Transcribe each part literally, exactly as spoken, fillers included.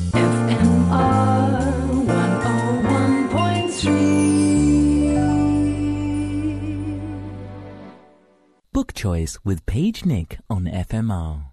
Book Choice with Paige Nick on F M R.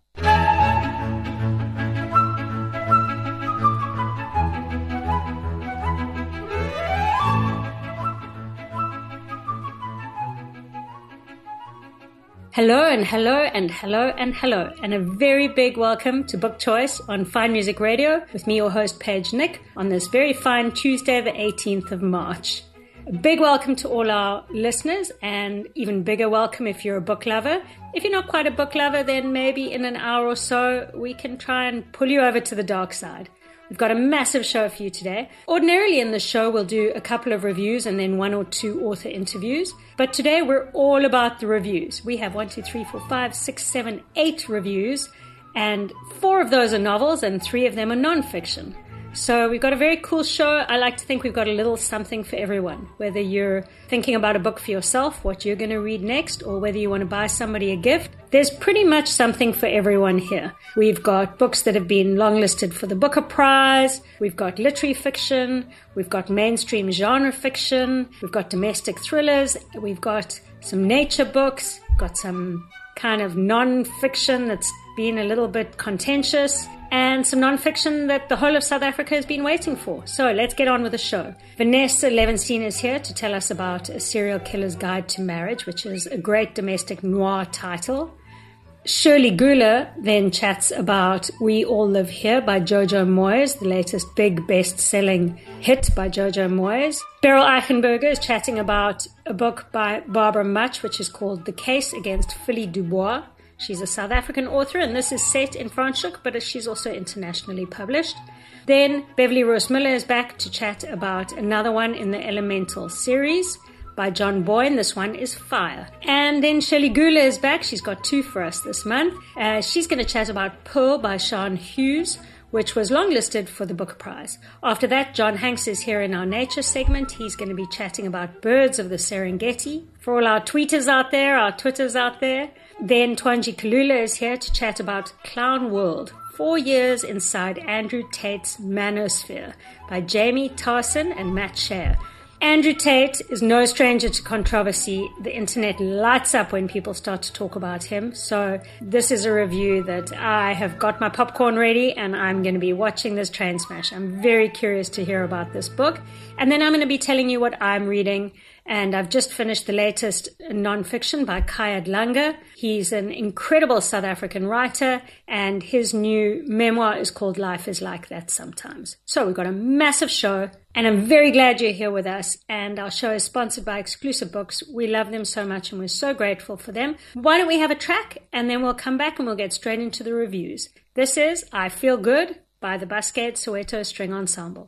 Hello and hello and hello and hello, and a very big welcome to Book Choice on Fine Music Radio with me, your host, Paige Nick, on this very fine Tuesday, the eighteenth of March. A big welcome to all our listeners, and even bigger welcome if you're a book lover. If you're not quite a book lover, then maybe in an hour or so, we can try and pull you over to the dark side. We've got a massive show for you today. Ordinarily in the show, we'll do a couple of reviews and then one or two author interviews. But today, we're all about the reviews. We have one, two, three, four, five, six, seven, eight reviews, and four of those are novels and three of them are nonfiction. So we've got a very cool show. I like to think we've got a little something for everyone, whether you're thinking about a book for yourself, what you're going to read next, or whether you want to buy somebody a gift. There's pretty much something for everyone here. We've got books that have been longlisted for the Booker Prize. We've got literary fiction. We've got mainstream genre fiction. We've got domestic thrillers. We've got some nature books. We've got some kind of non-fiction that's been a little bit contentious, and some non-fiction that the whole of South Africa has been waiting for. So let's get on with the show. Vanessa Levenstein is here to tell us about A Serial Killer's Guide to Marriage, which is a great domestic noir title. Shirley Gula then chats about We All Live Here by Jojo Moyes, the latest big best-selling hit by Jojo Moyes. Beryl Eichenberger is chatting about a book by Barbara Much, which is called The Case Against Philly Dubois. She's a South African author, and this is set in Franschhoek, but she's also internationally published. Then Beverly Rose Miller is back to chat about another one in the Elemental series by John Boyne. This one is Fire. And then Shirley Gula is back. She's got two for us this month. Uh, she's going to chat about Pearl by Sean Hughes, which was longlisted for the Booker Prize. After that, John Hanks is here in our nature segment. He's going to be chatting about birds of the Serengeti. For all our tweeters out there, our twitters out there. Then Twanji Kalula is here to chat about Clown World, Four Years Inside Andrew Tate's Manosphere by Jamie Tarson and Matt Shea. Andrew Tate is no stranger to controversy. The internet lights up when people start to talk about him. So this is a review that I have got my popcorn ready and I'm going to be watching this train smash. I'm very curious to hear about this book. And then I'm going to be telling you what I'm reading. And I've just finished the latest nonfiction by Kayad Langa. He's an incredible South African writer, and his new memoir is called Life is Like That Sometimes. So we've got a massive show, and I'm very glad you're here with us. And our show is sponsored by Exclusive Books. We love them so much, and we're so grateful for them. Why don't we have a track, and then we'll come back and we'll get straight into the reviews. This is I Feel Good by the Buscade Soweto String Ensemble.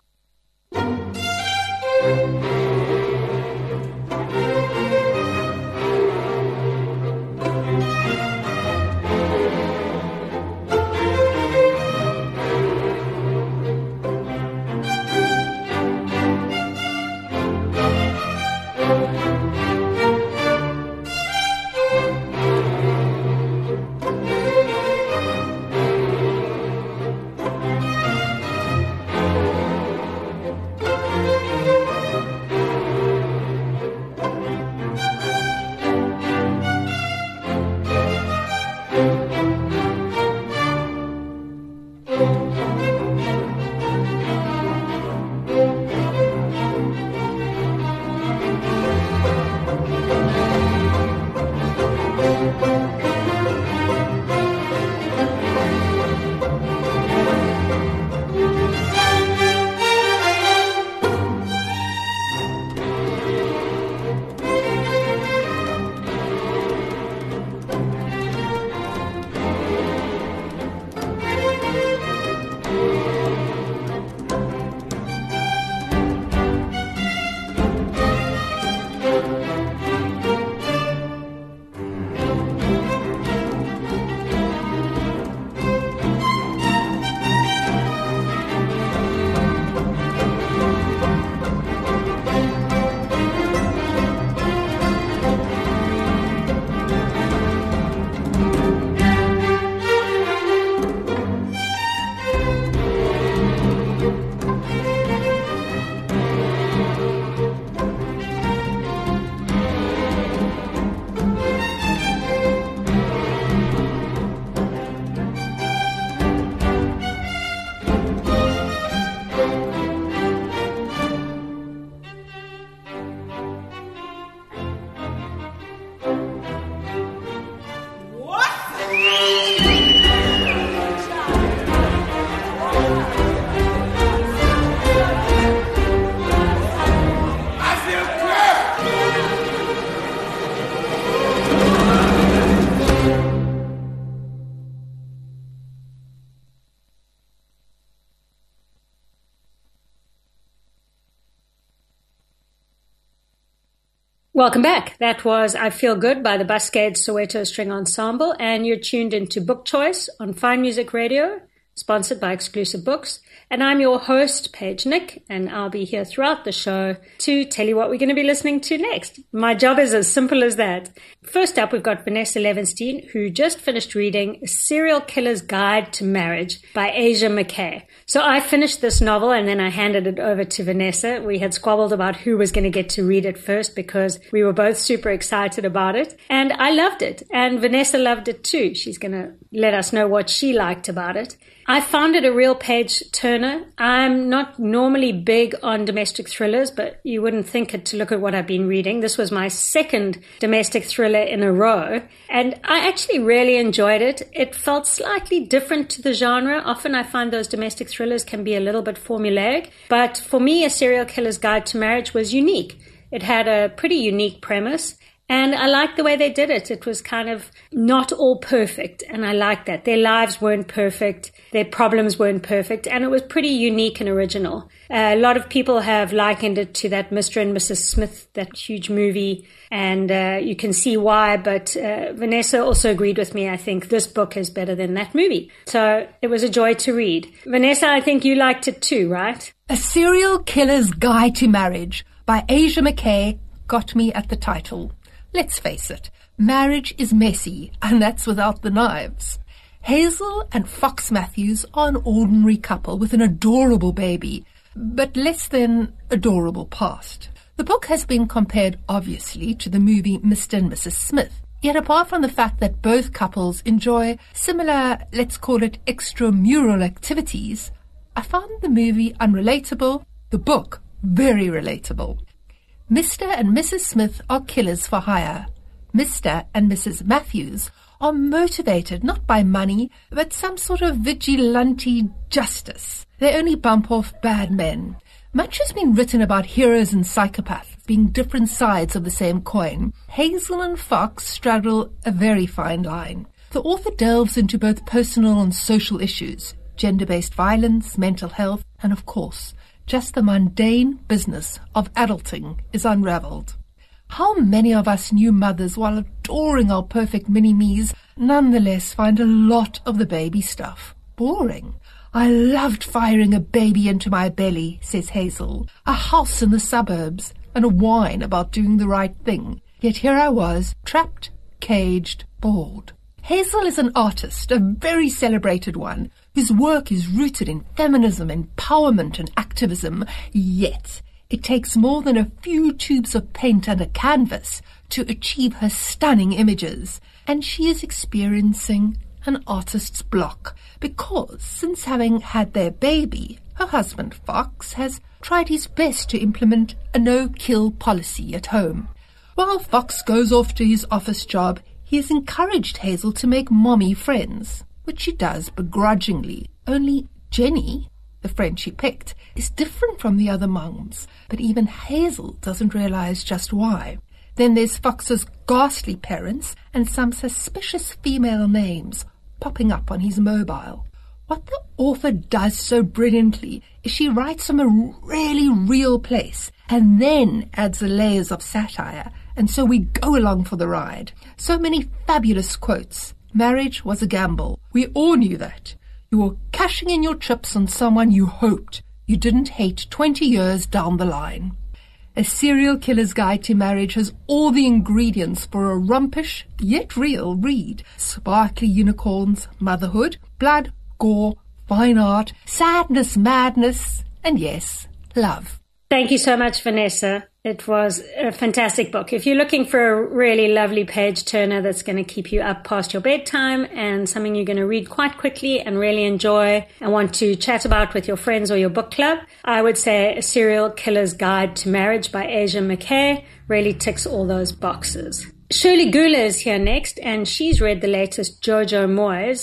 Welcome back. That was I Feel Good by the Buscade Soweto String Ensemble, and you're tuned into Book Choice on Fine Music Radio, sponsored by Exclusive Books. And I'm your host, Paige Nick, and I'll be here throughout the show to tell you what we're going to be listening to next. My job is as simple as that. First up, we've got Vanessa Levenstein, who just finished reading A Serial Killer's Guide to Marriage by Asia McKay. So I finished this novel and then I handed it over to Vanessa. We had squabbled about who was going to get to read it first because we were both super excited about it. And I loved it. And Vanessa loved it too. She's going to let us know what she liked about it. I found it a real page turner. I'm not normally big on domestic thrillers, but you wouldn't think it to look at what I've been reading. This was my second domestic thriller in a row, and I actually really enjoyed it. It felt slightly different to the genre. Often I find those domestic thrillers can be a little bit formulaic, but for me, A Serial Killer's Guide to Marriage was unique. It had a pretty unique premise. And I liked the way they did it. It was kind of not all perfect, and I liked that. Their lives weren't perfect, their problems weren't perfect, and it was pretty unique and original. Uh, a lot of people have likened it to that Mister and Missus Smith, that huge movie, and uh, you can see why, but uh, Vanessa also agreed with me. I think this book is better than that movie. So it was a joy to read. Vanessa, I think you liked it too, right? A Serial Killer's Guide to Marriage by Asia McKay got me at the title. Let's face it, marriage is messy, and that's without the knives. Hazel and Fox Matthews are an ordinary couple with an adorable baby, but less than adorable past. The book has been compared, obviously, to the movie Mister and Missus Smith. Yet apart from the fact that both couples enjoy similar, let's call it extramural activities, I found the movie unrelatable, the book very relatable. Mister and Missus Smith are killers for hire. Mister and Missus Matthews are motivated not by money, but some sort of vigilante justice. They only bump off bad men. Much has been written about heroes and psychopaths being different sides of the same coin. Hazel and Fox straddle a very fine line. The author delves into both personal and social issues, gender-based violence, mental health, and of course, just the mundane business of adulting is unravelled. How many of us new mothers, while adoring our perfect mini-me's, nonetheless find a lot of the baby stuff boring? I loved firing a baby into my belly, says Hazel, a house in the suburbs, and a whine about doing the right thing. Yet here I was, trapped, caged, bored. Hazel is an artist, a very celebrated one, whose work is rooted in feminism, empowerment and activism, yet it takes more than a few tubes of paint and a canvas to achieve her stunning images, and she is experiencing an artist's block, because since having had their baby, her husband Fox has tried his best to implement a no-kill policy at home. While Fox goes off to his office job, he has encouraged Hazel to make mommy friends, which she does begrudgingly. Only Jenny, the friend she picked, is different from the other mums, but even Hazel doesn't realize just why. Then there's Fox's ghastly parents and some suspicious female names popping up on his mobile. What the author does so brilliantly is she writes from a really real place and then adds the layers of satire, and so we go along for the ride. So many fabulous quotes. Marriage was a gamble. We all knew that. You were cashing in your chips on someone you hoped you didn't hate twenty years down the line. A Serial Killer's Guide to Marriage has all the ingredients for a rumpish, yet real read. Sparkly unicorns, motherhood, blood, gore, fine art, sadness, madness, and yes, love. Thank you so much, Vanessa. It was a fantastic book. If you're looking for a really lovely page turner that's going to keep you up past your bedtime and something you're going to read quite quickly and really enjoy and want to chat about with your friends or your book club, I would say A Serial Killer's Guide to Marriage by Asia McKay really ticks all those boxes. Shirley Gula is here next, and she's read the latest Jojo Moyes.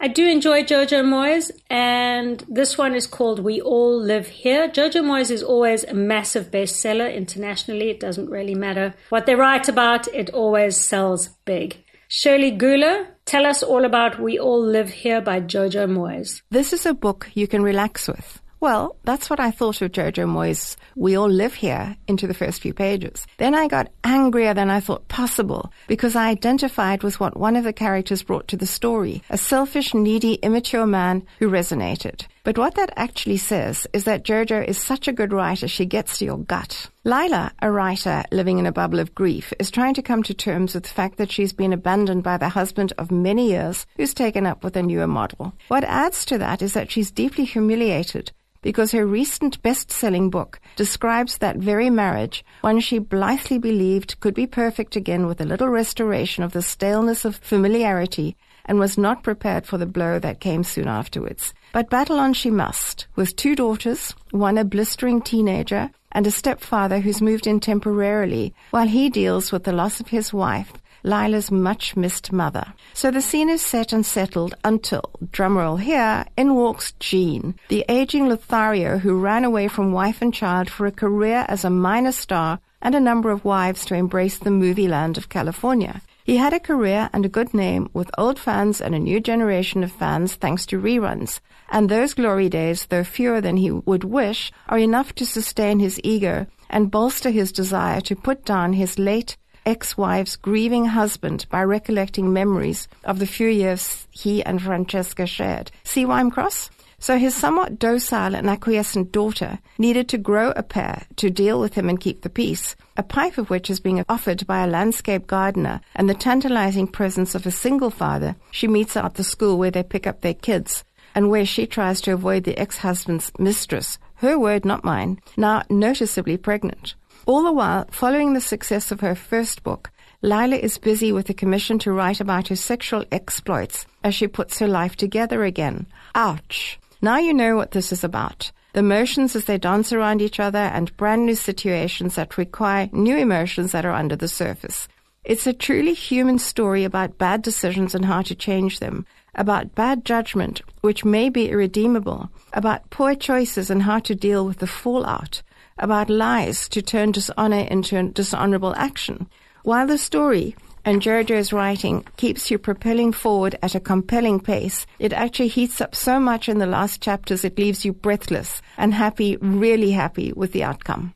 I do enjoy Jojo Moyes, and this one is called We All Live Here. Jojo Moyes is always a massive bestseller internationally. It doesn't really matter what they write about, it always sells big. Shirley Gula, tell us all about We All Live Here by Jojo Moyes. This is a book you can relax with. Well, that's what I thought of Jojo Moyes' We All Live Here into the first few pages. Then I got angrier than I thought possible because I identified with what one of the characters brought to the story, a selfish, needy, immature man who resonated. But what that actually says is that Jojo is such a good writer, she gets to your gut. Lila, a writer living in a bubble of grief, is trying to come to terms with the fact that she's been abandoned by the husband of many years who's taken up with a newer model. What adds to that is that she's deeply humiliated because her recent best-selling book describes that very marriage, one she blithely believed could be perfect again with a little restoration of the staleness of familiarity, and was not prepared for the blow that came soon afterwards. But battle on she must, with two daughters, one a blistering teenager, and a stepfather who's moved in temporarily, while he deals with the loss of his wife, Lila's much-missed mother. So the scene is set and settled until, drumroll here, in walks Jean, the aging Lothario who ran away from wife and child for a career as a minor star and a number of wives to embrace the movie land of California. He had a career and a good name with old fans and a new generation of fans thanks to reruns. And those glory days, though fewer than he would wish, are enough to sustain his ego and bolster his desire to put down his late ex-wife's grieving husband by recollecting memories of the few years he and Francesca shared. See why I'm cross? So his somewhat docile and acquiescent daughter needed to grow a pair to deal with him and keep the peace, a pipe of which is being offered by a landscape gardener, and the tantalizing presence of a single father she meets at the school where they pick up their kids, and where she tries to avoid the ex-husband's mistress, her word not mine, now noticeably pregnant. All the while, following the success of her first book, Lila is busy with a commission to write about her sexual exploits as she puts her life together again. Ouch! Now you know what this is about. The emotions as they dance around each other and brand new situations that require new emotions that are under the surface. It's a truly human story about bad decisions and how to change them, about bad judgment, which may be irredeemable, about poor choices and how to deal with the fallout, about lies to turn dishonor into a dishonorable action. While the story and Jojo's writing keeps you propelling forward at a compelling pace, it actually heats up so much in the last chapters it leaves you breathless and happy, really happy with the outcome.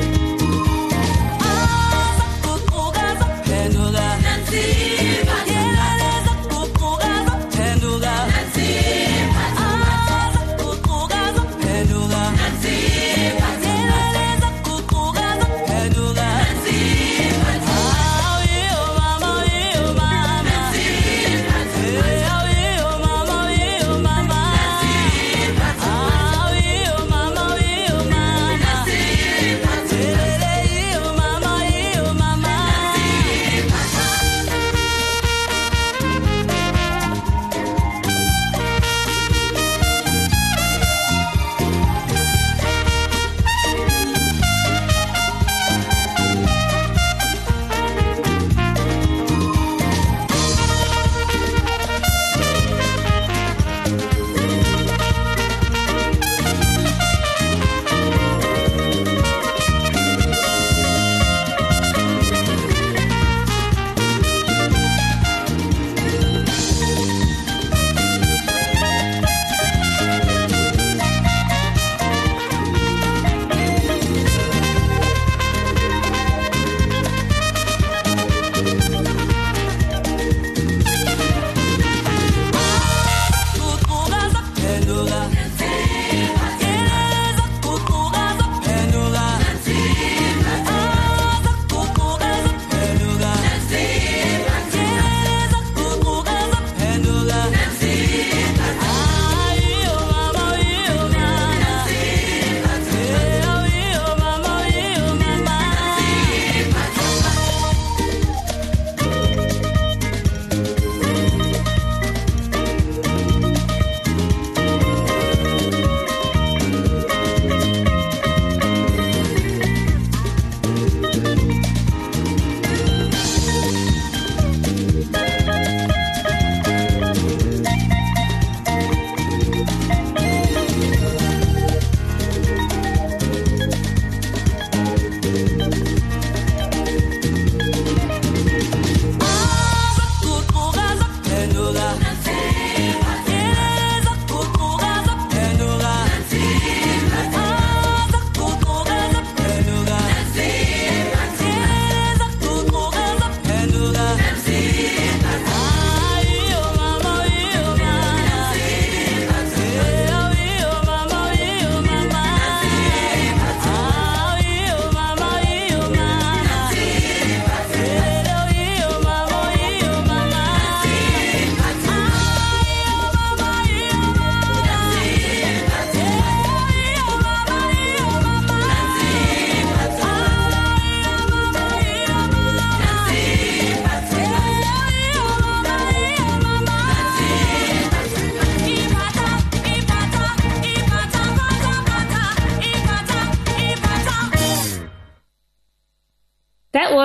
Yeah.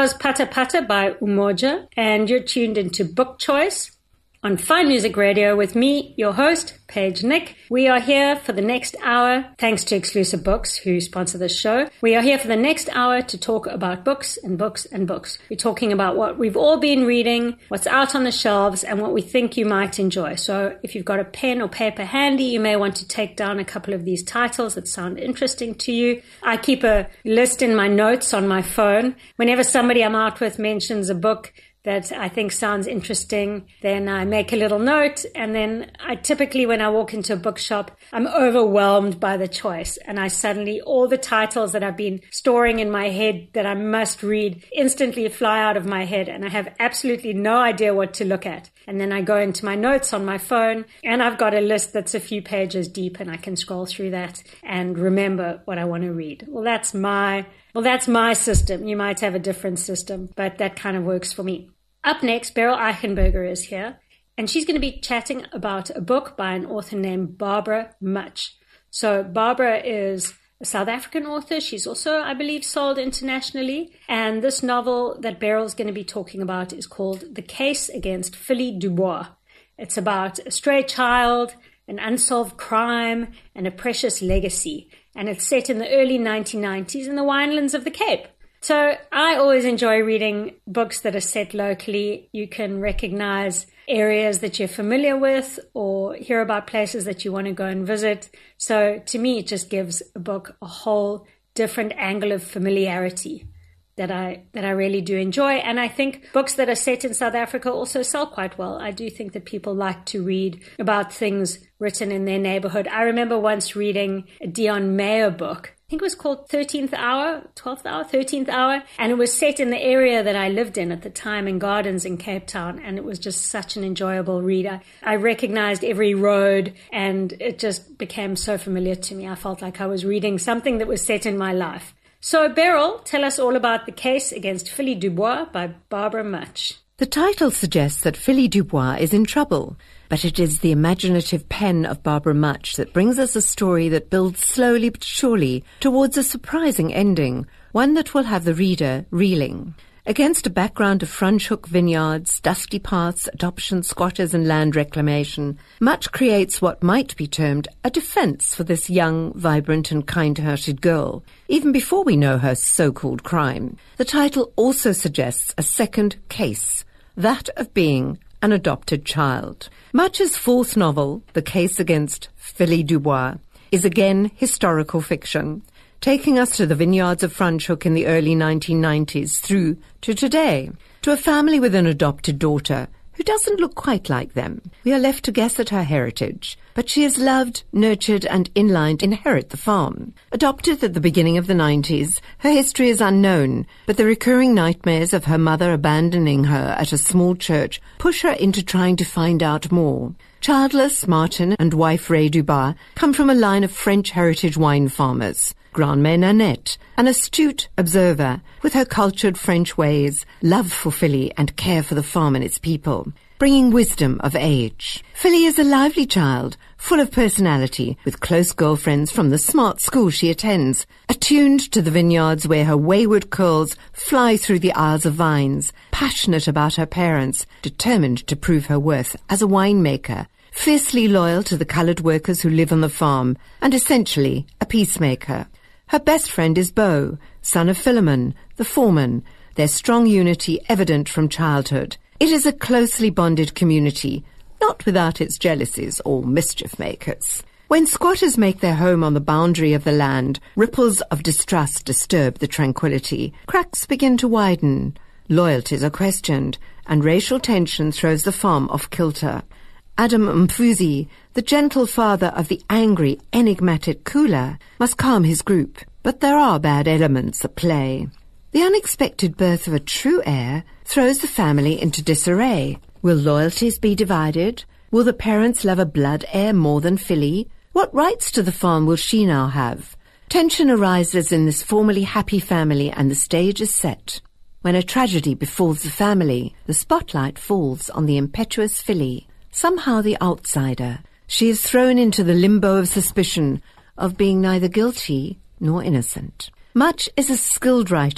was Pata Pata by Umoja, and you're tuned into Book Choice on Fine Music Radio with me, your host, Paige Nick. We are here for the next hour, thanks to Exclusive Books, who sponsor this show. We are here for the next hour to talk about books and books and books. We're talking about what we've all been reading, what's out on the shelves, and what we think you might enjoy. So if you've got a pen or paper handy, you may want to take down a couple of these titles that sound interesting to you. I keep a list in my notes on my phone. Whenever somebody I'm out with mentions a book that I think sounds interesting, then I make a little note, and then I typically, when I walk into a bookshop, I'm overwhelmed by the choice, and I suddenly, all the titles that I've been storing in my head that I must read instantly fly out of my head, and I have absolutely no idea what to look at. And then I go into my notes on my phone, and I've got a list that's a few pages deep, and I can scroll through that and remember what I want to read. Well, that's my Well, that's my system. You might have a different system, but that kind of works for me. Up next, Beryl Eichenberger is here, and she's going to be chatting about a book by an author named Barbara Much. So Barbara is a South African author. She's also, I believe, sold internationally. And this novel that Beryl's going to be talking about is called The Case Against Philly Dubois. It's about a stray child, an unsolved crime, and a precious legacy. And it's set in the early nineteen nineties in the winelands of the Cape. So I always enjoy reading books that are set locally. You can recognize areas that you're familiar with or hear about places that you want to go and visit. So to me, it just gives a book a whole different angle of familiarity that I that I really do enjoy. And I think books that are set in South Africa also sell quite well. I do think that people like to read about things written in their neighborhood. I remember once reading a Dion Meyer book. I think it was called thirteenth Hour, twelfth Hour, thirteenth Hour. And it was set in the area that I lived in at the time in Gardens in Cape Town. And it was just such an enjoyable read. I, I recognized every road and it just became so familiar to me. I felt like I was reading something that was set in my life. So, Beryl, tell us all about The Case Against Philly Dubois by Barbara Much. The title suggests that Philly Dubois is in trouble, but it is the imaginative pen of Barbara Much that brings us a story that builds slowly but surely towards a surprising ending, one that will have the reader reeling. Against a background of Franschhoek vineyards, dusty paths, adoption, squatters and land reclamation, Much creates what might be termed a defence for this young, vibrant and kind-hearted girl, even before we know her so-called crime. The title also suggests a second case, that of being an adopted child. Much's fourth novel, The Case Against Philly Dubois, is again historical fiction, taking us to the vineyards of Franschhoek in the early nineteen nineties through to today, to a family with an adopted daughter who doesn't look quite like them. We are left to guess at her heritage, but she is loved, nurtured and in line to inherit the farm. Adopted at the beginning of the nineties, her history is unknown, but the recurring nightmares of her mother abandoning her at a small church push her into trying to find out more. Childless, Martin and wife Ray Dubois come from a line of French heritage wine farmers. Grandmère Nanette, an astute observer with her cultured French ways, love for Philly and care for the farm and its people, bringing wisdom of age. Philly is a lively child, full of personality, with close girlfriends from the smart school she attends, attuned to the vineyards where her wayward curls fly through the aisles of vines, passionate about her parents, determined to prove her worth as a winemaker, fiercely loyal to the coloured workers who live on the farm, and essentially a peacemaker. Her best friend is Beau, son of Philemon, the foreman, their strong unity evident from childhood. It is a closely bonded community, not without its jealousies or mischief makers. When squatters make their home on the boundary of the land, ripples of distrust disturb the tranquility. Cracks begin to widen, loyalties are questioned, and racial tension throws the farm off kilter. Adam Mfuzi, the gentle father of the angry, enigmatic Kula, must calm his group, but there are bad elements at play. The unexpected birth of a true heir throws the family into disarray. Will loyalties be divided? Will the parents love a blood heir more than Philly? What rights to the farm will she now have? Tension arises in this formerly happy family, and the stage is set. When a tragedy befalls the family, the spotlight falls on the impetuous Philly, somehow the outsider. She is thrown into the limbo of suspicion of being neither guilty nor innocent. Much is a skilled writer,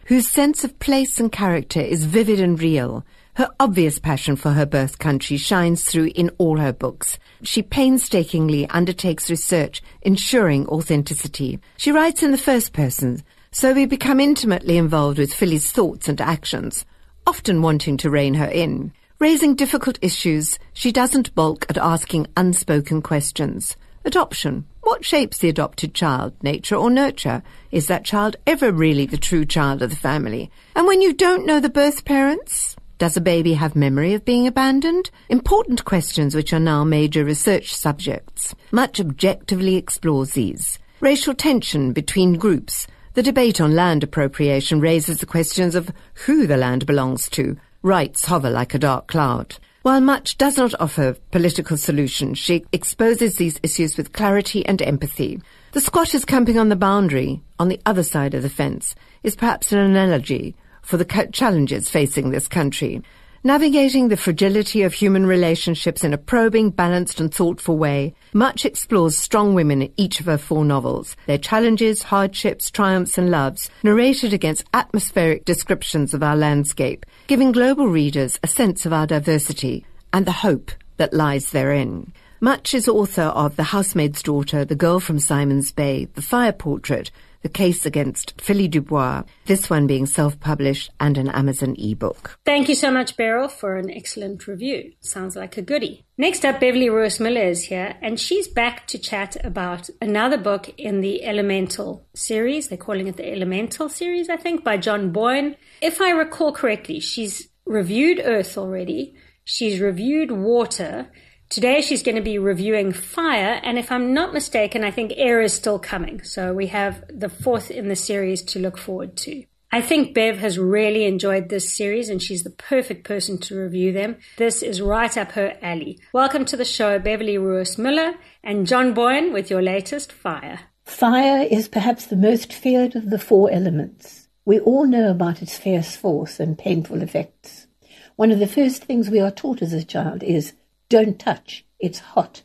whose sense of place and character is vivid and real. Her obvious passion for her birth country shines through in all her books. She painstakingly undertakes research, ensuring authenticity. She writes in the first person, so we become intimately involved with Philly's thoughts and actions, often wanting to rein her in. Raising difficult issues, she doesn't balk at asking unspoken questions. Adoption. What shapes the adopted child, nature or nurture? Is that child ever really the true child of the family? And when you don't know the birth parents, does a baby have memory of being abandoned? Important questions which are now major research subjects. Much objectively explores these. Racial tension between groups. The debate on land appropriation raises the questions of who the land belongs to. Rights hover like a dark cloud. While much does not offer political solutions, she exposes these issues with clarity and empathy. The squatters camping on the boundary, on the other side of the fence, is perhaps an analogy for the challenges facing this country. Navigating the fragility of human relationships in a probing, balanced and thoughtful way, Much explores strong women in each of her four novels, their challenges, hardships, triumphs and loves, narrated against atmospheric descriptions of our landscape, giving global readers a sense of our diversity and the hope that lies therein. Much is author of The Housemaid's Daughter, The Girl from Simon's Bay, The Fire Portrait, The Case Against Philly Dubois, this one being self-published and an Amazon ebook. Thank you so much, Beryl, for an excellent review. Sounds like a goodie. Next up, Beverly Rose Miller is here, and she's back to chat about another book in the Elemental series. They're calling it the Elemental series, I think, by John Boyne. If I recall correctly, she's reviewed Earth already. She's reviewed Water. Today she's going to be reviewing Fire, and if I'm not mistaken, I think Air is still coming. So we have the fourth in the series to look forward to. I think Bev has really enjoyed this series, and she's the perfect person to review them. This is right up her alley. Welcome to the show, Beverly Rose Miller and John Boyne with your latest Fire. Fire is perhaps the most feared of the four elements. We all know about its fierce force and painful effects. One of the first things we are taught as a child is, don't touch, it's hot.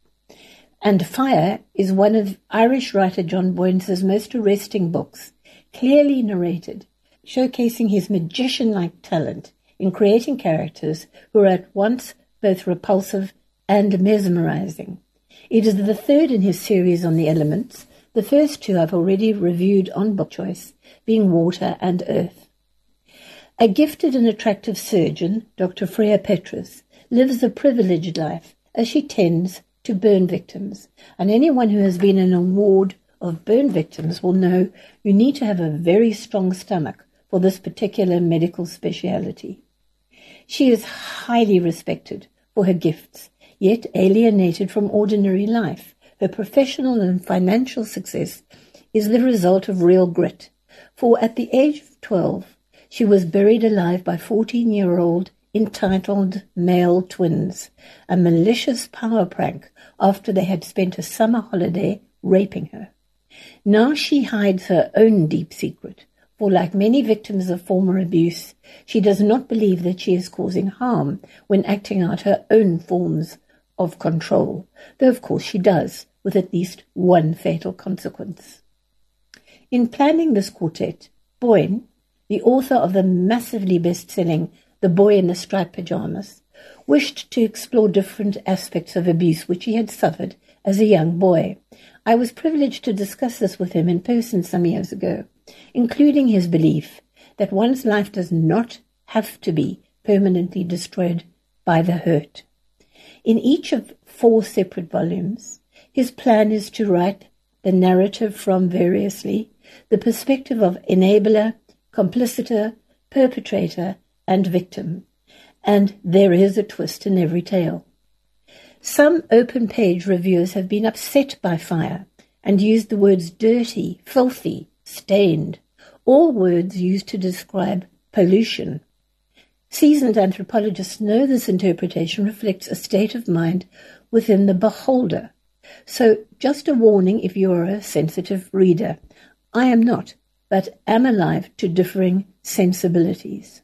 And Fire is one of Irish writer John Boyne's most arresting books, clearly narrated, showcasing his magician-like talent in creating characters who are at once both repulsive and mesmerizing. It is the third in his series on the elements, the first two I've already reviewed on Book Choice, being Water and Earth. A gifted and attractive surgeon, Doctor Freya Petrus, lives a privileged life as she tends to burn victims. And anyone who has been in a ward of burn victims will know you need to have a very strong stomach for this particular medical speciality. She is highly respected for her gifts, yet alienated from ordinary life. Her professional and financial success is the result of real grit, for at the age of twelve, she was buried alive by fourteen-year-old entitled Male Twins, a malicious power prank after they had spent a summer holiday raping her. Now she hides her own deep secret, for like many victims of former abuse, she does not believe that she is causing harm when acting out her own forms of control, though of course she does, with at least one fatal consequence. In planning this quartet, Boyne, the author of the massively best-selling The Boy in the Striped Pajamas, wished to explore different aspects of abuse which he had suffered as a young boy. I was privileged to discuss this with him in person some years ago, including his belief that one's life does not have to be permanently destroyed by the hurt. In each of four separate volumes, his plan is to write the narrative from variously the perspective of enabler, complicitor, perpetrator, and victim, and there is a twist in every tale. Some open-page reviewers have been upset by Fire and used the words dirty, filthy, stained, all words used to describe pollution. Seasoned anthropologists know this interpretation reflects a state of mind within the beholder. So just a warning if you are a sensitive reader. I am not, but am alive to differing sensibilities.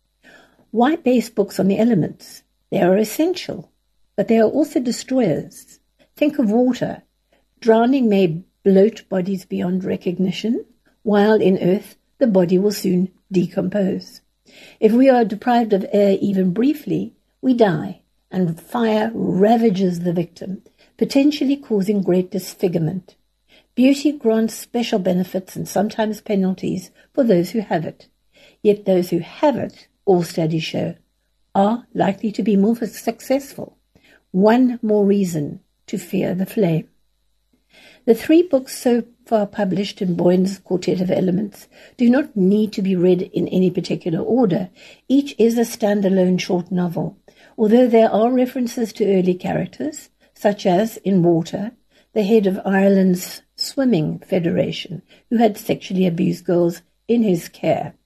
Why base books on the elements? They are essential, but they are also destroyers. Think of water. Drowning may bloat bodies beyond recognition, while in earth, the body will soon decompose. If we are deprived of air even briefly, we die, and fire ravages the victim, potentially causing great disfigurement. Beauty grants special benefits and sometimes penalties for those who have it. Yet those who have it, all studies show, are likely to be more successful. One more reason to fear the flame. The three books so far published in Boyne's Quartet of Elements do not need to be read in any particular order. Each is a standalone short novel, although there are references to early characters, such as, in Water, the head of Ireland's Swimming Federation, who had sexually abused girls in his care.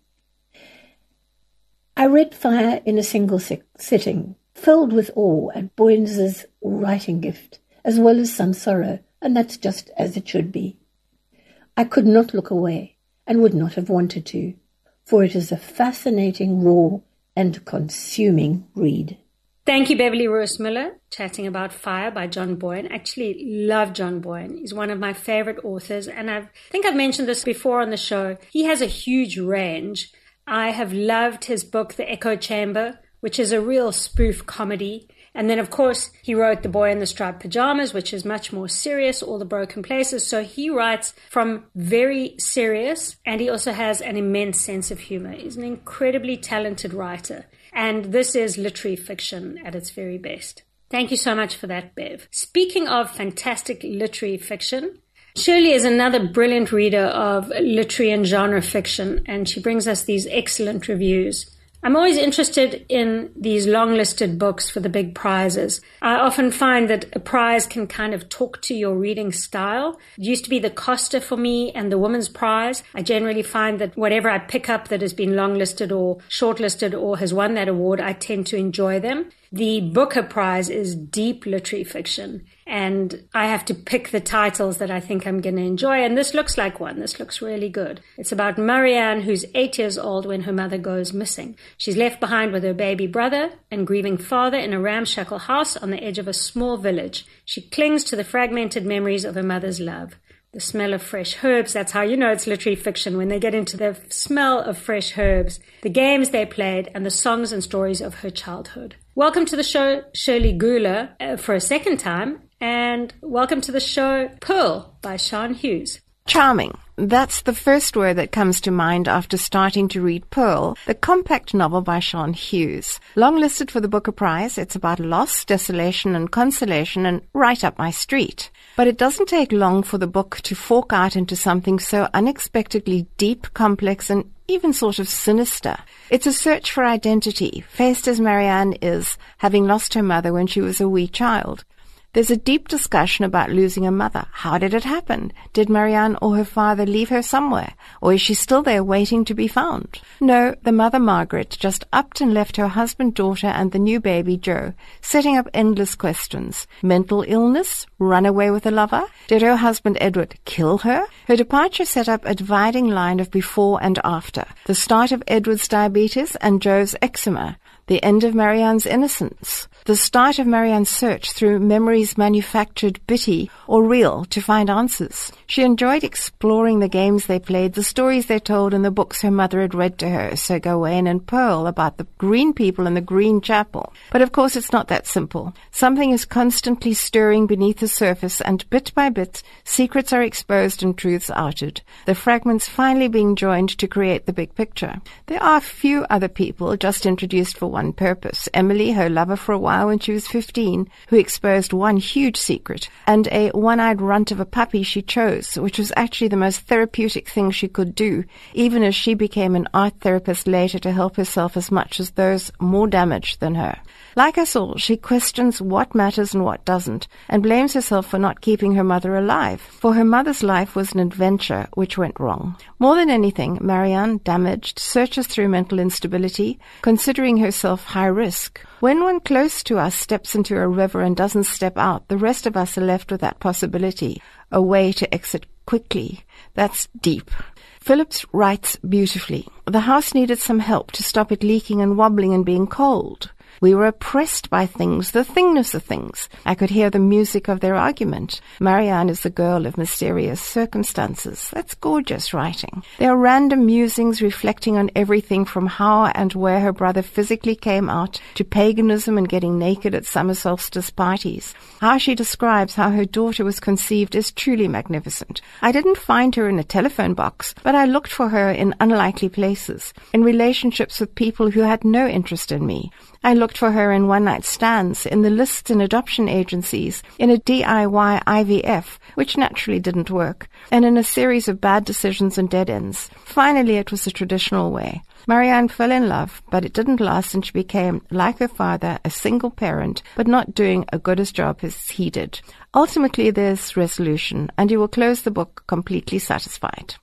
I read Fire in a single sitting, filled with awe at Boyne's writing gift, as well as some sorrow, and that's just as it should be. I could not look away, and would not have wanted to, for it is a fascinating, raw, and consuming read. Thank you, Beverly Rose Miller, chatting about Fire by John Boyne. I actually love John Boyne. He's one of my favorite authors, and I've, I think I've mentioned this before on the show. He has a huge range. I have loved his book, The Echo Chamber, which is a real spoof comedy. And then, of course, he wrote The Boy in the Striped Pajamas, which is much more serious, All the Broken Places. So he writes from very serious, and he also has an immense sense of humor. He's an incredibly talented writer. And this is literary fiction at its very best. Thank you so much for that, Bev. Speaking of fantastic literary fiction, Shirley is another brilliant reader of literary and genre fiction, and she brings us these excellent reviews. I'm always interested in these long-listed books for the big prizes. I often find that a prize can kind of talk to your reading style. It used to be the Costa for me and the Women's Prize. I generally find that whatever I pick up that has been long-listed or short-listed or has won that award, I tend to enjoy them. The Booker Prize is deep literary fiction, and I have to pick the titles that I think I'm going to enjoy, and this looks like one. This looks really good. It's about Marianne, who's eight years old when her mother goes missing. She's left behind with her baby brother and grieving father in a ramshackle house on the edge of a small village. She clings to the fragmented memories of her mother's love. The smell of fresh herbs, that's how you know it's literary fiction, when they get into the smell of fresh herbs, the games they played, and the songs and stories of her childhood. Welcome to the show, Shirley Gula, uh, for a second time, and welcome to the show, Pearl, by Sian Hughes. Charming. That's the first word that comes to mind after starting to read Pearl, the compact novel by Sian Hughes. Long-listed for the Booker Prize, it's about loss, desolation, and consolation, and right up my street. But it doesn't take long for the book to fork out into something so unexpectedly deep, complex, and even sort of sinister. It's a search for identity, faced as Marianne is, having lost her mother when she was a wee child. There's a deep discussion about losing a mother. How did it happen? Did Marianne or her father leave her somewhere? Or is she still there waiting to be found? No, the mother Margaret just upped and left her husband, daughter, and the new baby, Joe, setting up endless questions. Mental illness? Run away with a lover? Did her husband Edward kill her? Her departure set up a dividing line of before and after. The start of Edward's diabetes and Joe's eczema. The end of Marianne's innocence. The start of Marianne's search through memories manufactured, bitty, or real, to find answers. She enjoyed exploring the games they played, the stories they told, and the books her mother had read to her, Sir Gawain and Pearl, about the green people in the green chapel. But of course it's not that simple. Something is constantly stirring beneath the surface, and bit by bit, secrets are exposed and truths outed, the fragments finally being joined to create the big picture. There are a few other people just introduced for one purpose. Emily, her lover for a while when she was fifteen, who exposed one huge secret, and a one-eyed runt of a puppy she chose, which was actually the most therapeutic thing she could do, even as she became an art therapist later to help herself as much as those more damaged than her. Like us all, she questions what matters and what doesn't, and blames herself for not keeping her mother alive, for her mother's life was an adventure which went wrong. More than anything, Marianne, damaged, searches through mental instability, considering herself high risk. When one close to us steps into a river and doesn't step out, the rest of us are left with that possibility, a way to exit quickly. That's deep. Phillips writes beautifully. The house needed some help to stop it leaking and wobbling and being cold. We were oppressed by things, the thingness of things. I could hear the music of their argument. Marianne is the girl of mysterious circumstances. That's gorgeous writing. There are random musings reflecting on everything from how and where her brother physically came out to paganism and getting naked at summer solstice parties. How she describes how her daughter was conceived is truly magnificent. I didn't find her in a telephone box, but I looked for her in unlikely places, in relationships with people who had no interest in me. I looked for her in one-night stands, in the lists in adoption agencies, in a D I Y I V F, which naturally didn't work, and in a series of bad decisions and dead ends. Finally, it was the traditional way. Marianne fell in love, but it didn't last, and she became, like her father, a single parent, but not doing a good as job as he did. Ultimately, there's resolution, and you will close the book completely satisfied.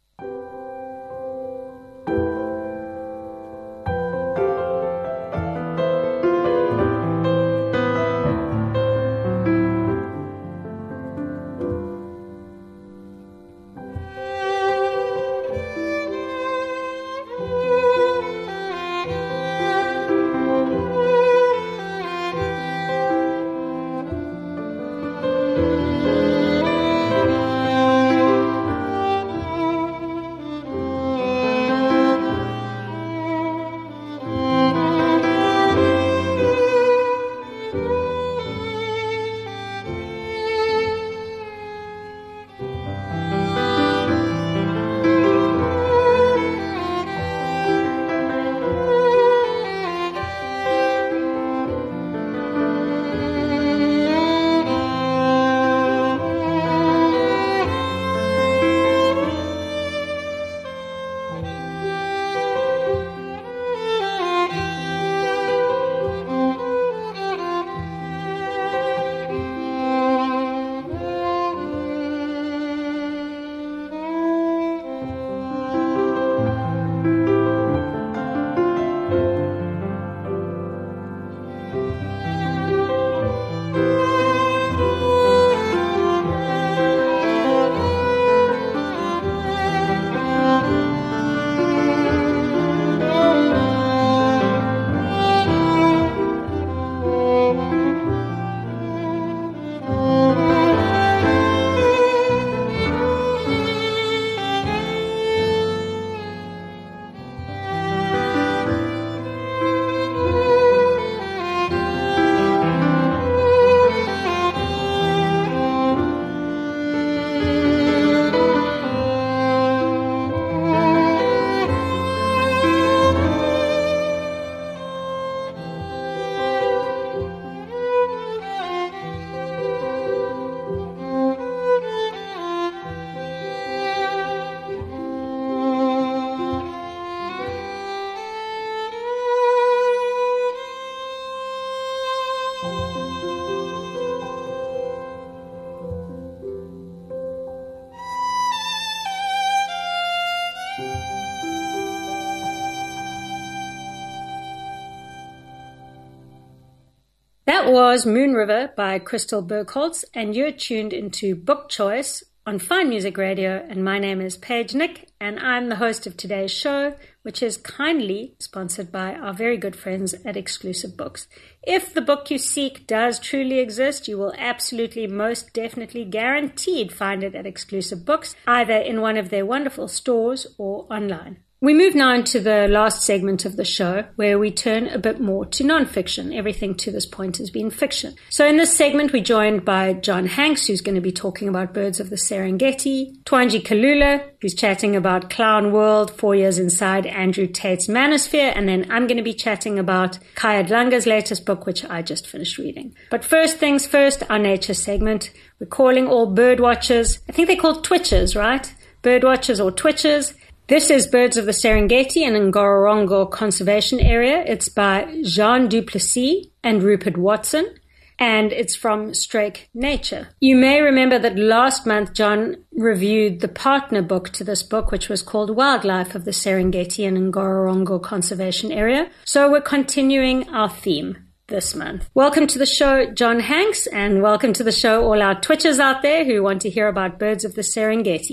That was Moon River by Crystal Burkholtz, and you're tuned into Book Choice on Fine Music Radio, and my name is Paige Nick, and I'm the host of today's show, which is kindly sponsored by our very good friends at Exclusive Books. If the book you seek does truly exist, you will absolutely, most definitely, guaranteed find it at Exclusive Books, either in one of their wonderful stores or online. We move now into the last segment of the show, where we turn a bit more to non-fiction. Everything to this point has been fiction. So in this segment, we're joined by John Hanks, who's going to be talking about Birds of the Serengeti, Twanji Kalula, who's chatting about Clown World, Four Years Inside Andrew Tate's Manosphere, and then I'm going to be chatting about Kaya Dlanga's latest book, which I just finished reading. But first things first, our nature segment. We're calling all bird watchers, I think they're called twitchers, right? Bird watchers or twitchers. This is Birds of the Serengeti and Ngorongoro Conservation Area. It's by Jean Duplessis and Rupert Watson, and it's from Strake Nature. You may remember that last month John reviewed the partner book to this book, which was called Wildlife of the Serengeti and Ngorongoro Conservation Area. So we're continuing our theme this month. Welcome to the show, John Hanks, and welcome to the show, all our twitchers out there who want to hear about Birds of the Serengeti.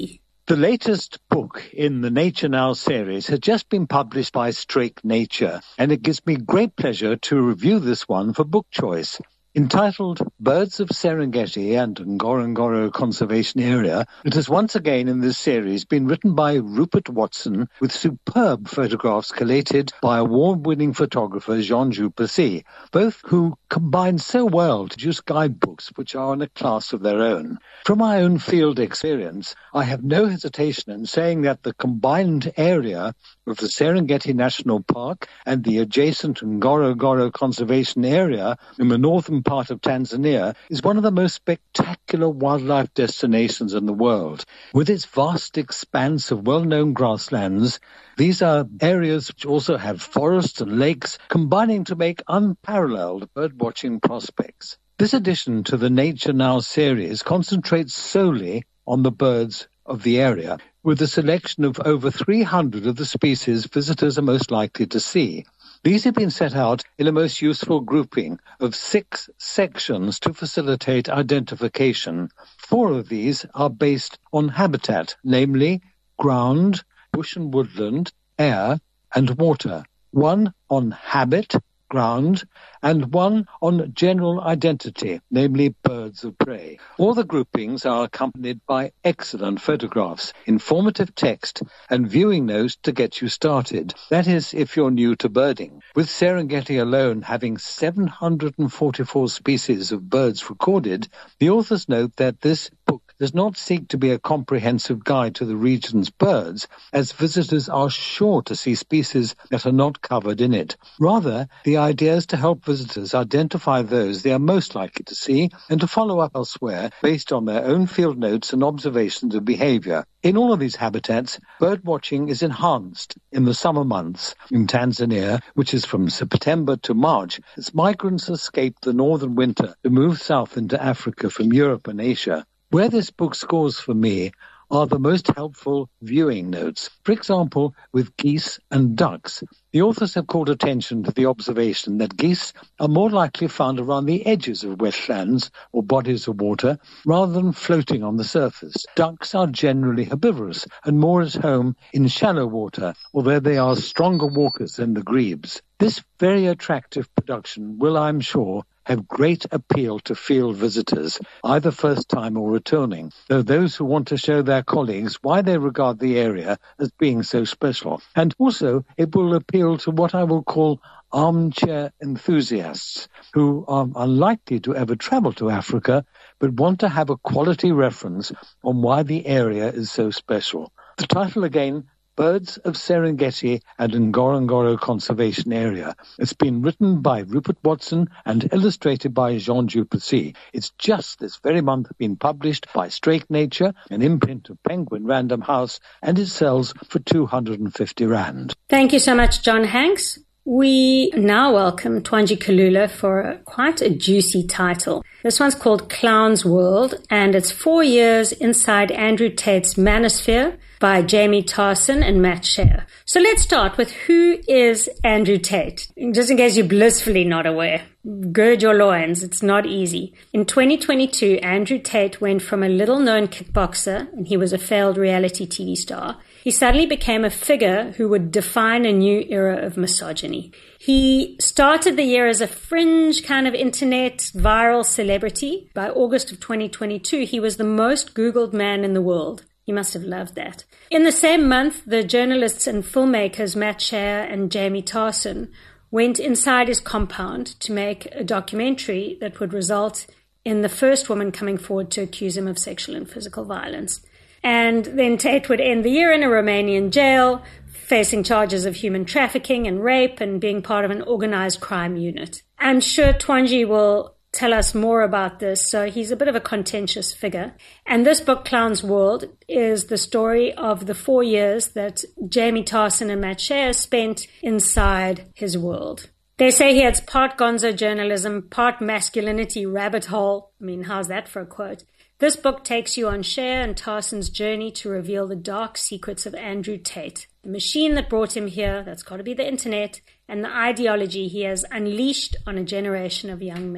The latest book in the Nature Now series has just been published by Strake Nature, and it gives me great pleasure to review this one for Book Choice. Entitled Birds of Serengeti and Ngorongoro Conservation Area, it has once again in this series been written by Rupert Watson with superb photographs collated by award-winning photographer Jean Duplessis, both who combine so well to produce guidebooks which are in a class of their own. From my own field experience, I have no hesitation in saying that the combined area of the Serengeti National Park and the adjacent Ngorongoro Conservation Area in the northern part of Tanzania is one of the most spectacular wildlife destinations in the world. With its vast expanse of well-known grasslands, these are areas which also have forests and lakes, combining to make unparalleled bird-watching prospects. This addition to the Nature Now series concentrates solely on the birds of the area, with a selection of over three hundred of the species visitors are most likely to see. These have been set out in a most useful grouping of six sections to facilitate identification. Four of these are based on habitat, namely ground, bush and woodland, air, and water. One on habit, ground, and one on general identity, namely birds of prey. All the groupings are accompanied by excellent photographs, informative text, and viewing notes to get you started. That is, if you're new to birding. With Serengeti alone having seven hundred forty-four species of birds recorded, the authors note that this book does not seek to be a comprehensive guide to the region's birds, as visitors are sure to see species that are not covered in it. Rather, the idea is to help visitors identify those they are most likely to see and to follow up elsewhere based on their own field notes and observations of behavior. In all of these habitats, bird watching is enhanced in the summer months in Tanzania, which is from September to March, as migrants escape the northern winter to move south into Africa from Europe and Asia. Where this book scores for me are the most helpful viewing notes. For example, with geese and ducks, the authors have called attention to the observation that geese are more likely found around the edges of wetlands or bodies of water rather than floating on the surface. Ducks are generally herbivorous and more at home in shallow water, although they are stronger walkers than the grebes. This very attractive production will, I'm sure, have great appeal to field visitors, either first time or returning, though those who want to show their colleagues why they regard the area as being so special. And also, it will appeal to what I will call armchair enthusiasts, who are unlikely to ever travel to Africa, but want to have a quality reference on why the area is so special. The title again, Birds of Serengeti and Ngorongoro Conservation Area. It's been written by Rupert Watson and illustrated by Jean Duplessis. It's just this very month been published by Strake Nature, an imprint of Penguin Random House, and it sells for two hundred fifty rand. Thank you so much, John Hanks. We now welcome Twanji Kalula for a, quite a juicy title. This one's called Clown's World, and it's four years inside Andrew Tate's Manosphere by Jamie Tarson and Matt Shea. So let's start with who is Andrew Tate, just in case you're blissfully not aware. Gird your loins, it's not easy. In twenty twenty-two, Andrew Tate went from a little-known kickboxer, and he was a failed reality T V star. He suddenly became a figure who would define a new era of misogyny. He started the year as a fringe kind of internet viral celebrity. By August of twenty twenty-two, he was the most Googled man in the world. He must have loved that. In the same month, the journalists and filmmakers Matt Shea and Jamie Tarson went inside his compound to make a documentary that would result in the first woman coming forward to accuse him of sexual and physical violence. And then Tate would end the year in a Romanian jail, facing charges of human trafficking and rape and being part of an organized crime unit. I'm sure Twanji will tell us more about this, so he's a bit of a contentious figure. And this book, Clown's World, is the story of the four years that Jamie Tarson and Matt Shea spent inside his world. They say here it's part gonzo journalism, part masculinity rabbit hole. I mean, how's that for a quote? This book takes you on Shea and Tarson's journey to reveal the dark secrets of Andrew Tate, the machine that brought him here, that's got to be the internet, and the ideology he has unleashed on a generation of young men.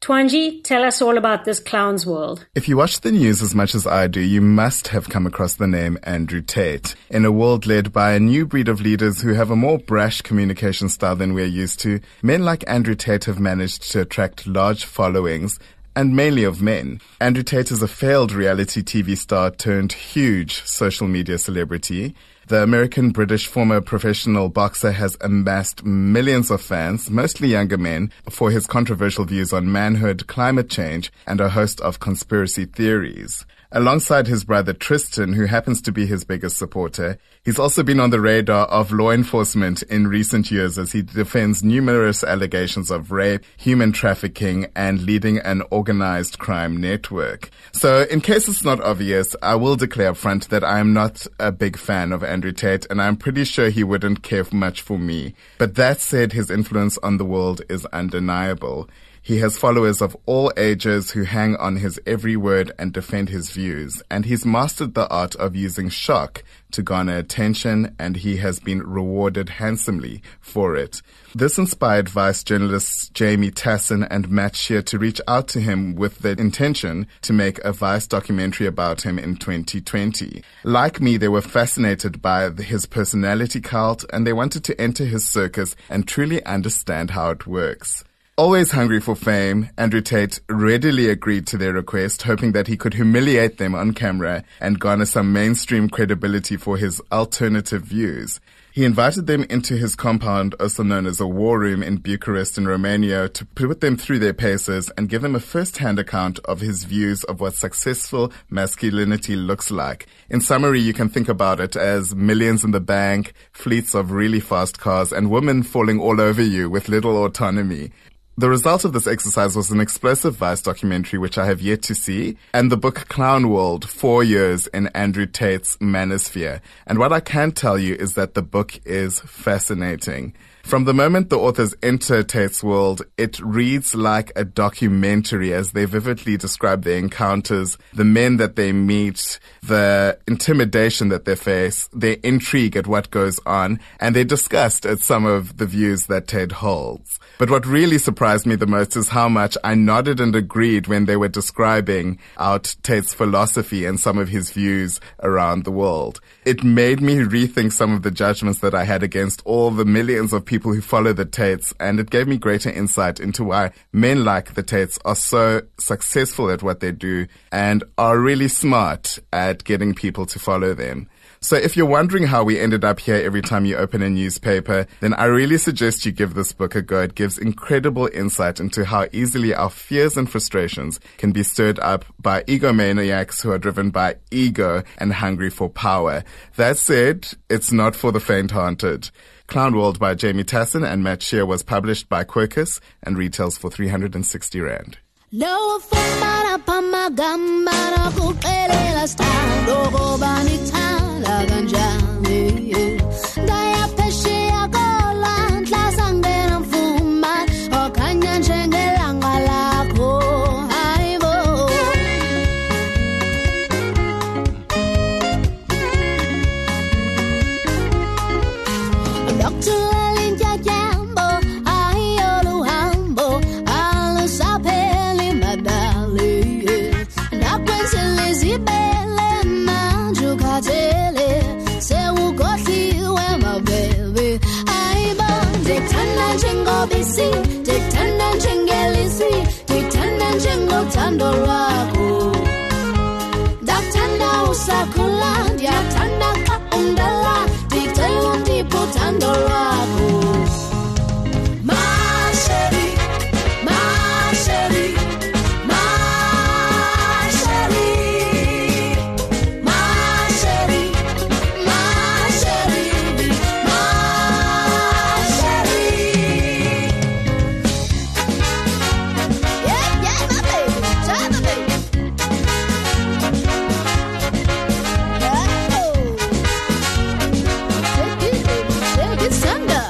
Twanji, tell us all about this clown's world. If you watch the news as much as I do, you must have come across the name Andrew Tate. In a world led by a new breed of leaders who have a more brash communication style than we're used to, men like Andrew Tate have managed to attract large followings, and mainly of men. Andrew Tate is a failed reality T V star turned huge social media celebrity. The American-British former professional boxer has amassed millions of fans, mostly younger men, for his controversial views on manhood, climate change, and a host of conspiracy theories. Alongside his brother Tristan, who happens to be his biggest supporter, he's also been on the radar of law enforcement in recent years as he defends numerous allegations of rape, human trafficking, and leading an organized crime network. So, in case it's not obvious, I will declare up front that I am not a big fan of Andrew Tate, and I'm pretty sure he wouldn't care much for me. But that said, his influence on the world is undeniable. He has followers of all ages who hang on his every word and defend his views. And he's mastered the art of using shock to garner attention, and he has been rewarded handsomely for it. This inspired Vice journalists Jamie Tassin and Matt Shear to reach out to him with the intention to make a Vice documentary about him in twenty twenty. Like me, they were fascinated by his personality cult, and they wanted to enter his circus and truly understand how it works. Always hungry for fame, Andrew Tate readily agreed to their request, hoping that he could humiliate them on camera and garner some mainstream credibility for his alternative views. He invited them into his compound, also known as a war room in Bucharest in Romania, to put them through their paces and give them a first-hand account of his views of what successful masculinity looks like. In summary, you can think about it as millions in the bank, fleets of really fast cars, and women falling all over you with little autonomy. The result of this exercise was an explosive Vice documentary, which I have yet to see, and the book Clown World, Four Years in Andrew Tate's Manosphere. And what I can tell you is that the book is fascinating. From the moment the authors enter Tate's world, it reads like a documentary as they vividly describe their encounters, the men that they meet, the intimidation that they face, their intrigue at what goes on, and they're disgust at some of the views that Tate holds. But what really surprised me the most is how much I nodded and agreed when they were describing out Tate's philosophy and some of his views around the world. It made me rethink some of the judgments that I had against all the millions of people who follow the Tates, and it gave me greater insight into why men like the Tates are so successful at what they do and are really smart at getting people to follow them. So if you're wondering how we ended up here every time you open a newspaper, then I really suggest you give this book a go. It gives incredible insight into how easily our fears and frustrations can be stirred up by egomaniacs who are driven by ego and hungry for power. That said, it's not for the faint-hearted. Clown World by Jamie Tassin and Matt Shear was published by Quercus and retails for three hundred sixty rand. No fumara pamagamba na kupelela star dogo banitala ganjani daya peshe agola ntla sangena mfuma okanya njengelanga lakho hayibo Doctor Linja Jambo ayolu hambo alu sape Bisi, Titanda Chengelisi, Titanda Chengo Tando Rago. Datanda Usakula, Diatanda Kapundala, Titayum Tipo Tando Rago. Ma chérie, ma chérie, ma chérie, ma chérie, ma chérie, ma chérie. Yeah, yeah, my baby, try my baby. Oh, shake it, baby, shake it, thunder.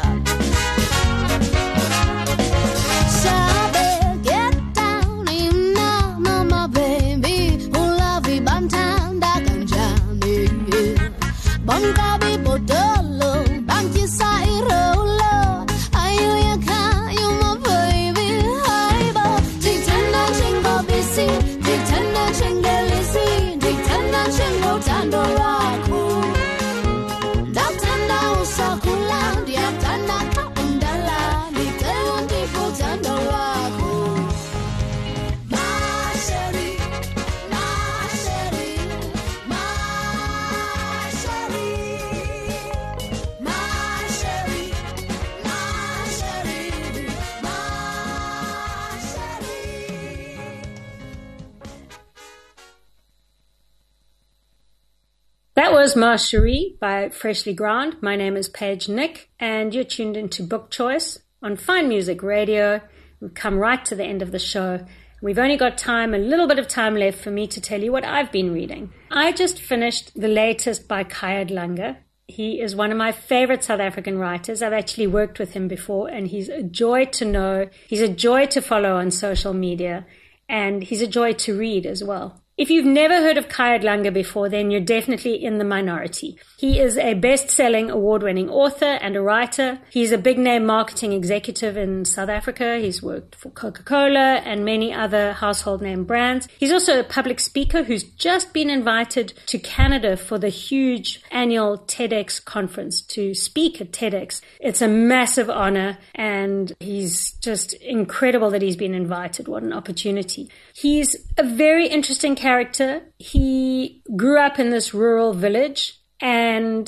That was Ma Cherie by Freshly Ground. My name is Paige Nick, and you're tuned into Book Choice on Fine Music Radio. We've come right to the end of the show. We've only got time, a little bit of time left for me to tell you what I've been reading. I just finished the latest by Khaya Dlanga. He is one of my favorite South African writers. I've actually worked with him before, and he's a joy to know. He's a joy to follow on social media, and he's a joy to read as well. If you've never heard of Khaya Dlanga before, then you're definitely in the minority. He is a best-selling, award-winning author and a writer. He's a big-name marketing executive in South Africa. He's worked for Coca-Cola and many other household name brands. He's also a public speaker who's just been invited to Canada for the huge annual TEDx conference to speak at TEDx. It's a massive honor, and he's just incredible that he's been invited. What an opportunity. He's a very interesting character. He grew up in this rural village, and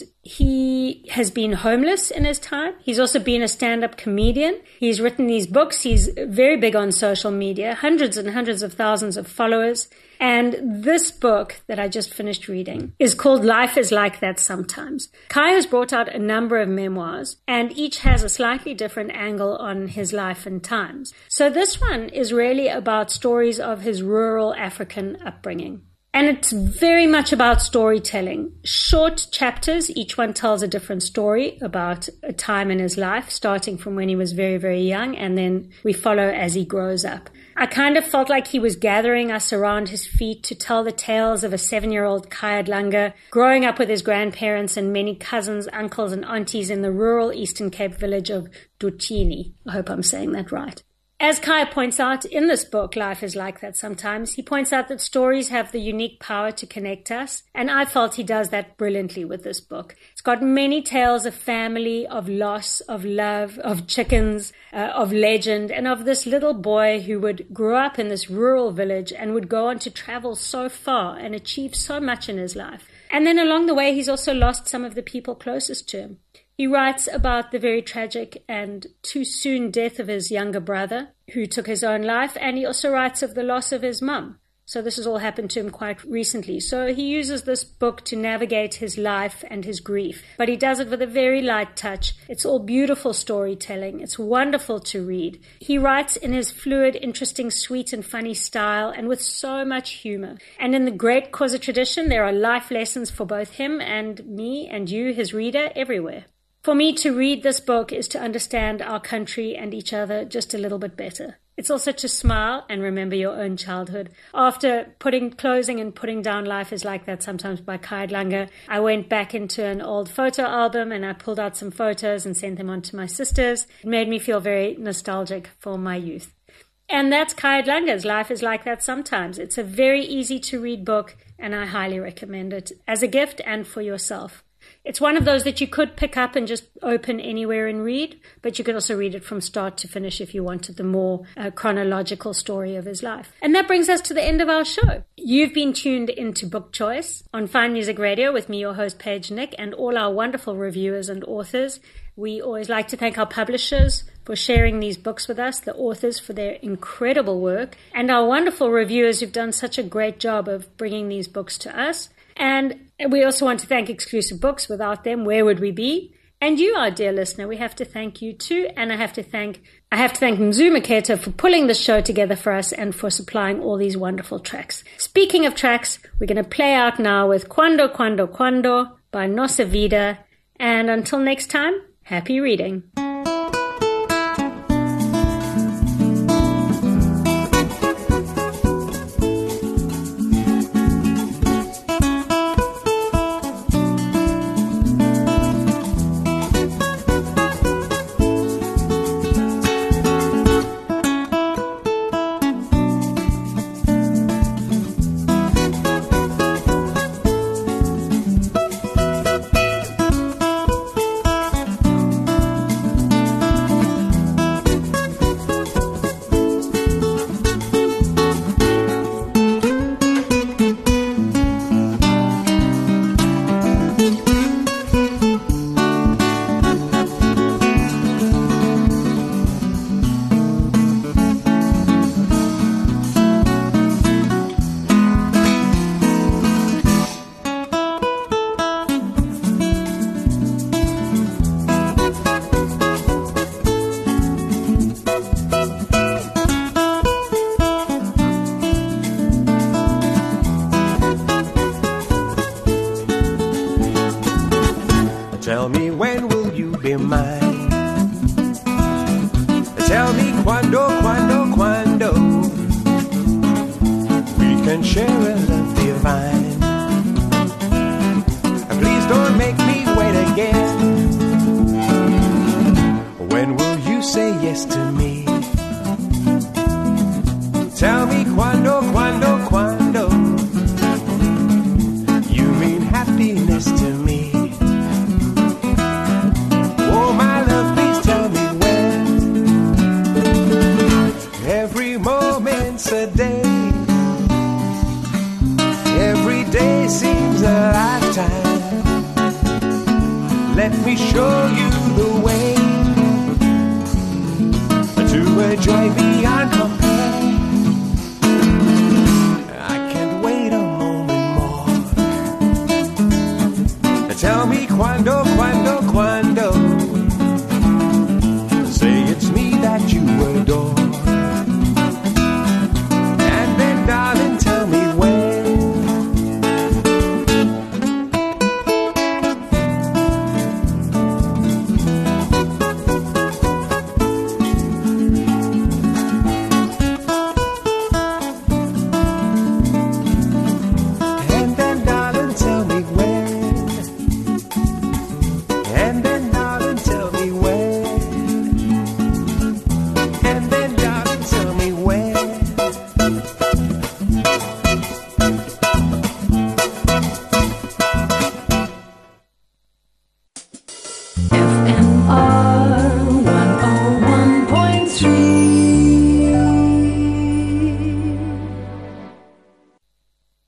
he has been homeless in his time. He's also been a stand-up comedian. He's written these books. He's very big on social media, hundreds and hundreds of thousands of followers. And this book that I just finished reading is called Life is Like That Sometimes. Khaya has brought out a number of memoirs, and each has a slightly different angle on his life and times. So this one is really about stories of his rural African upbringing. And it's very much about storytelling. Short chapters, each one tells a different story about a time in his life, starting from when he was very, very young, and then we follow as he grows up. I kind of felt like he was gathering us around his feet to tell the tales of a seven-year-old Khaya Dlanga growing up with his grandparents and many cousins, uncles, and aunties in the rural Eastern Cape village of Duchini. I hope I'm saying that right. As Khaya points out in this book, Life is Like That Sometimes, he points out that stories have the unique power to connect us, and I felt he does that brilliantly with this book. It's got many tales of family, of loss, of love, of chickens, uh, of legend, and of this little boy who would grow up in this rural village and would go on to travel so far and achieve so much in his life. And then along the way, he's also lost some of the people closest to him. He writes about the very tragic and too soon death of his younger brother, who took his own life, and he also writes of the loss of his mum. So this has all happened to him quite recently. So he uses this book to navigate his life and his grief, but he does it with a very light touch. It's all beautiful storytelling. It's wonderful to read. He writes in his fluid, interesting, sweet and funny style, and with so much humor. And in the great Xhosa tradition, there are life lessons for both him and me and you, his reader, everywhere. For me, to read this book is to understand our country and each other just a little bit better. It's also to smile and remember your own childhood. After putting, closing and putting down Life is Like That Sometimes by Khaya Dlanga, I went back into an old photo album and I pulled out some photos and sent them on to my sisters. It made me feel very nostalgic for my youth. And that's Khaya Dlanga's Life is Like That Sometimes. It's a very easy to read book, and I highly recommend it as a gift and for yourself. It's one of those that you could pick up and just open anywhere and read, but you could also read it from start to finish if you wanted the more uh, chronological story of his life. And that brings us to the end of our show. You've been tuned into Book Choice on Fine Music Radio with me, your host, Paige Nick, and all our wonderful reviewers and authors. We always like to thank our publishers for sharing these books with us, the authors for their incredible work, and our wonderful reviewers who've done such a great job of bringing these books to us. And we also want to thank Exclusive Books. Without them, where would we be? And you, our dear listener, we have to thank you too. And I have to thank I have to thank Mzuma Keto for pulling this show together for us and for supplying all these wonderful tracks. Speaking of tracks, we're going to play out now with Quando, Quando, Quando by Nossa Vida. And until next time, happy reading. Tell me quando, quando, quando we can share a love divine. Please don't make me wait again. When will you say yes to me? Tell me quando, quando, quando you mean happiness to me. Oh, my love, please tell me when. Every moment's a day. Every day seems a lifetime. Let me show you the way to a joy beyond compare. I can't wait a moment more. Tell me quando, quando, quando say it's me that you adore. And then darling, tell me when. F M